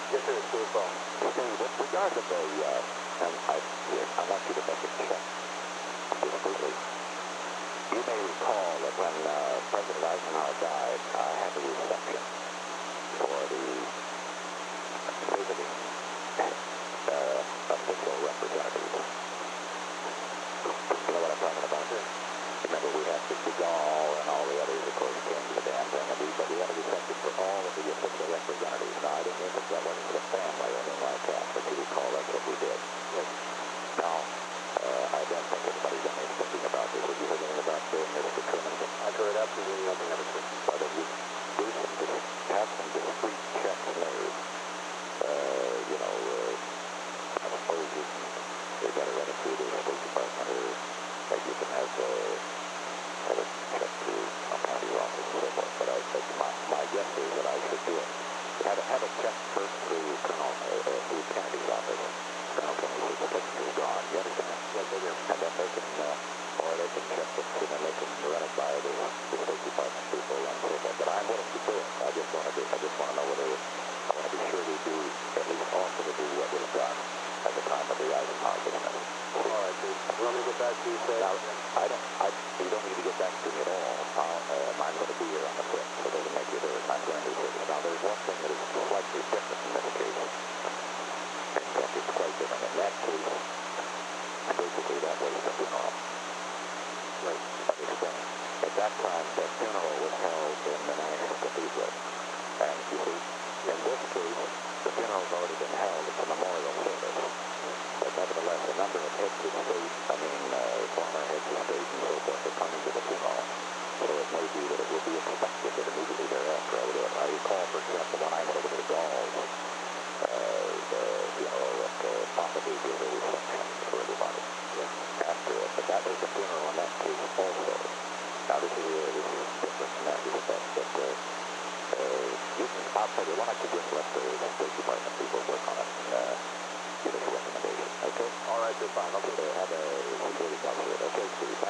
Yes, sir, it's Steve Ball. Steve, with regard to the, I want you to make a check discreetly. You may recall that when President Eisenhower died, I had a reception for the visiting official representatives. You know what I'm talking about? Sure. Remember, we had the Gaulle and all the others, of course, came to the damn thing, but we had a reception for all of the official representatives. Now, I didn't mean that wasn't the family or anything like that, but you recall that's what we did. Yes. Now, I don't think anybody's done any thinking about this. Have you heard anything about doing this for Truman? I've heard absolutely nothing of it, sir. But if you have some discreet checks made, I suppose you got to run it through the State Department, or maybe you can have it checked through a county office and so forth. But my guess is that I should do it. Have it checked first through through Kennedy's office. Colonel Kennedy's signature is gone. You understand? Yes, I do. And then they can, or they can check it, and then they can run it by the State Department people and so forth. But I'm willing to do it. I just want to know whether I want to be sure we do at least offer to do what was done at the time of the Eisenhower business. All right, sir. You want me to get back to you, sir? Now, you don't need to get back to me at all. I'm going to be here on the 5th, so it doesn't make you there. I'm going to be here. Now, there's one thing that is slightly different in this case. In fact, it's quite different. In that case, basically that was the funeral. Right. Let me explain. At that time, the funeral was held in the National Cathedral. And you see, in this case, the funeral's already been held. It's a memorial service. But nevertheless, a number of heads of state, former heads of state and so forth, are coming to the funeral. So it may be that it will be expected that immediately thereafter I will do it. I recall, for example, when I went over to the Gauls, the funeral at Pompidou gave a reception for everybody after it. But that was the funeral in that case also. Now, this is different in that respect, but I'll tell you, why don't you just let the State Department people work on it and give us a recommendation, okay? All right, sir, fine. Okay. Have a security officer. Okay, Steve.